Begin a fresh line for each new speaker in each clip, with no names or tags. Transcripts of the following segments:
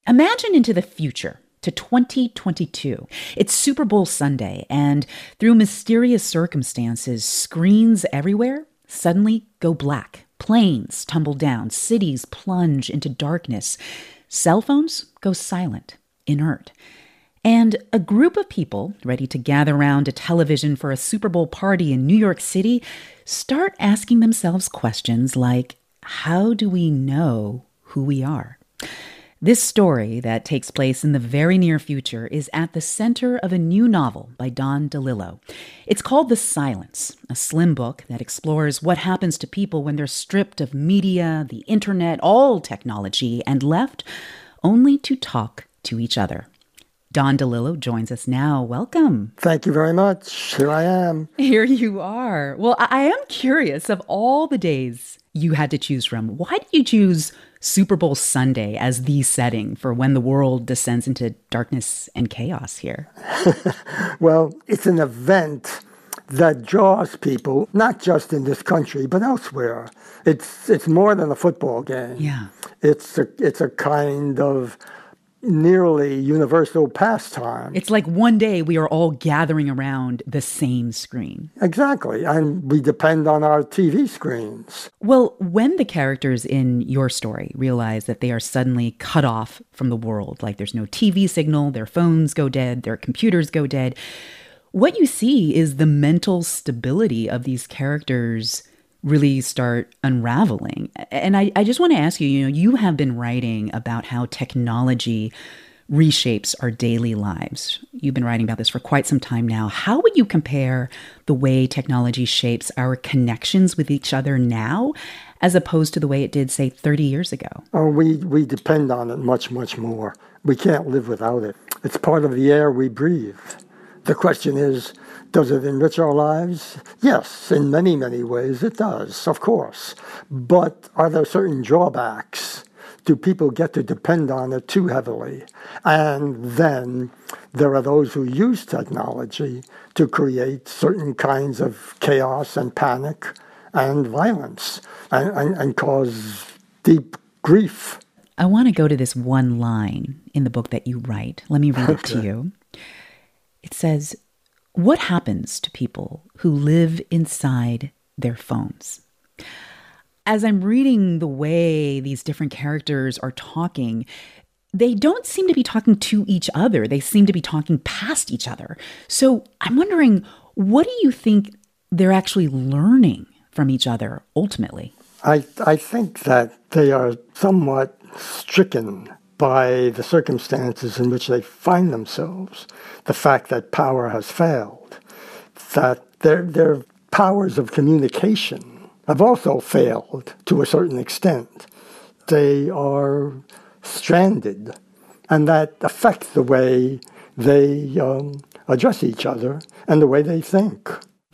Imagine into the future to 2022. It's Super Bowl Sunday, and through mysterious circumstances, screens everywhere suddenly go black. Planes tumble down, cities plunge into darkness, cell phones go silent, inert. And a group of people ready to gather around a television for a Super Bowl party in New York City start asking themselves questions like, how do we know who we are? This story that takes place in the very near future is at the center of a new novel by Don DeLillo. It's called The Silence, a slim book that explores what happens to people when they're stripped of media, the internet, all technology, and left only to talk to each other. Don DeLillo joins us now. Welcome.
Thank you very much. Here I am.
Here you are. Well, I am curious, of all the days you had to choose from, why did you choose Super Bowl Sunday as the setting for when the world descends into darkness and chaos here?
Well, it's an event that draws people, not just in this country, but elsewhere. It's more than a football game.
Yeah.
It's a kind of nearly universal pastime.
It's like one day we are all gathering around the same screen.
Exactly. And we depend on our TV screens.
Well, when the characters in your story realize that they are suddenly cut off from the world, like there's no TV signal, their phones go dead, their computers go dead, what you see is the mental stability of these characters really start unraveling. And I just want to ask you, you have been writing about how technology reshapes our daily lives. You've been writing about this for quite some time now. How would you compare the way technology shapes our connections with each other now as opposed to the way it did, say, 30 years ago?
Oh, we depend on it much, much more. We can't live without it. It's part of the air we breathe. The question is, does it enrich our lives? Yes, in many, many ways it does, of course. But are there certain drawbacks? Do people get to depend on it too heavily? And then there are those who use technology to create certain kinds of chaos and panic and violence and cause deep grief.
I want to go to this one line in the book that you write. Let me read it to you. It says, "What happens to people who live inside their phones?" As I'm reading the way these different characters are talking, they don't seem to be talking to each other. They seem to be talking past each other. So I'm wondering, what do you think they're actually learning from each other ultimately?
I think that they are somewhat stricken by the circumstances in which they find themselves, the fact that power has failed, that their powers of communication have also failed to a certain extent. They are stranded, and that affects the way they address each other and the way they think.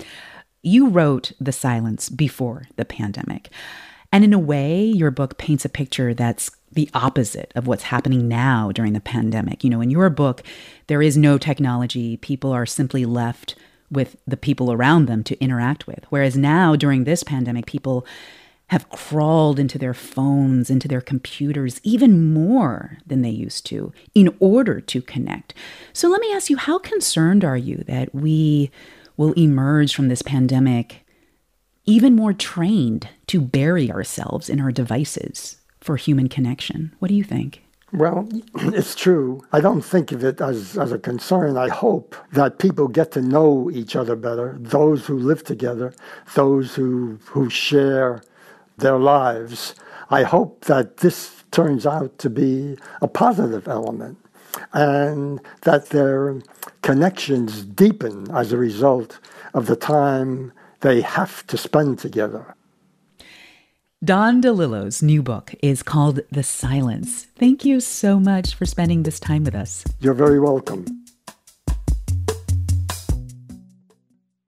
You wrote The Silence before the pandemic. And in a way, your book paints a picture that's the opposite of what's happening now during the pandemic. In your book, there is no technology. People are simply left with the people around them to interact with. Whereas now, during this pandemic, people have crawled into their phones, into their computers, even more than they used to in order to connect. So let me ask you, how concerned are you that we will emerge from this pandemic even more trained to bury ourselves in our devices for human connection? What do you think?
Well, it's true. I don't think of it as a concern. I hope that people get to know each other better, those who live together, those who share their lives. I hope that this turns out to be a positive element and that their connections deepen as a result of the time they have to spend together.
Don DeLillo's new book is called The Silence. Thank you so much for spending this time with us.
You're very welcome.